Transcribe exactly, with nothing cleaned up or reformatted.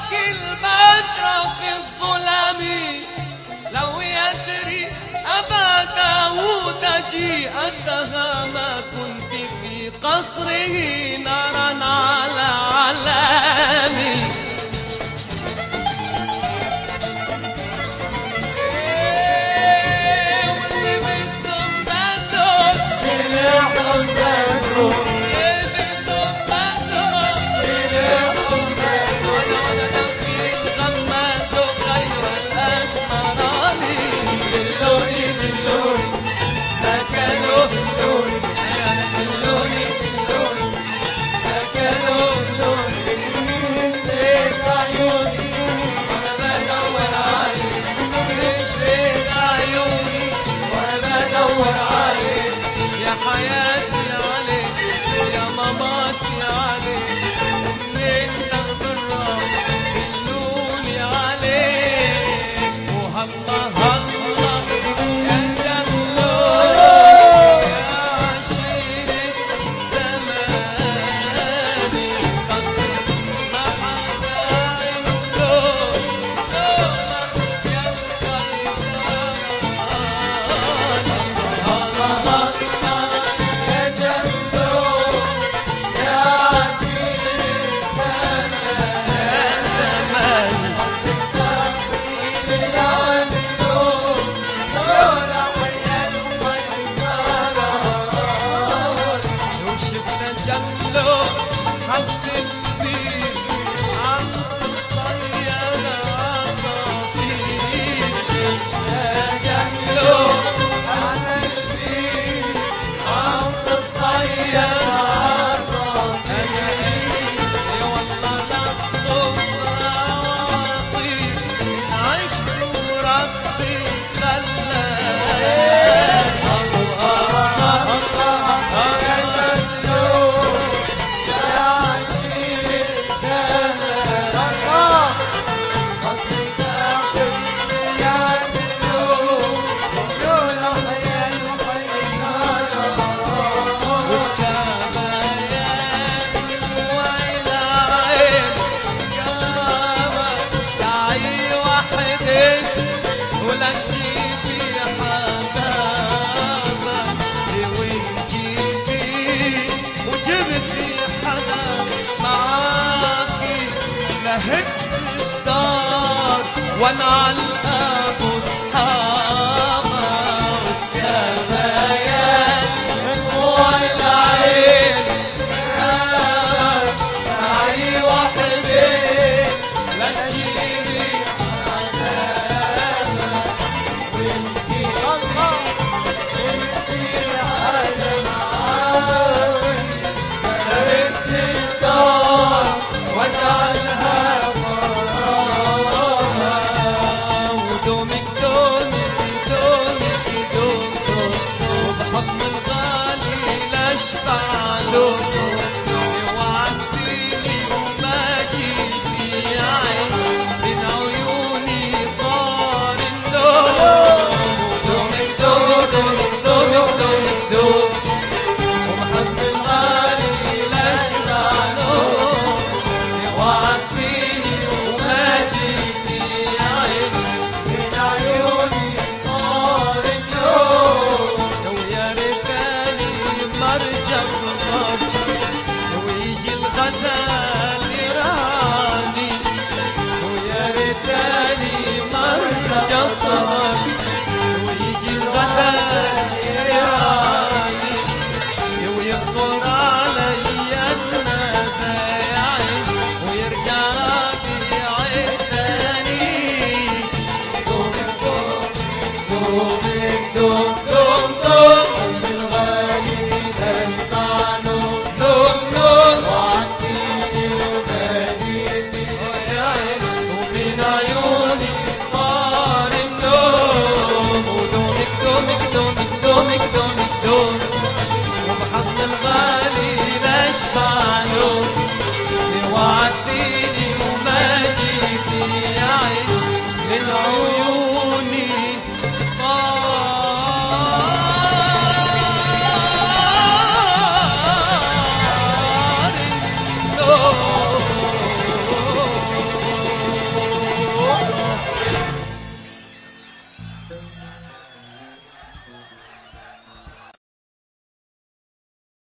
يبكي البدر في الظلام لو يدري أبا داود جيئتها ما كنت في قصره نارا على علامي. واللي بيصم بازور سلاحهم بازور حياتي عليك يا مماتي عليك ومنين تاخد الراس دلوني عليك وهالله هالله يا شملو يا عشيرة زماني خصم ما حدا عنده دولك يا حد الدين عم تصير عصافير شفنا جمله حد الدين عم تصير عصافير يا والله لطف عواطير عشت وربي خلاني ولا تجيبي حمامة وين جيتي وجبتي حدا معاكي لهد الدار وانا على الابو صحاب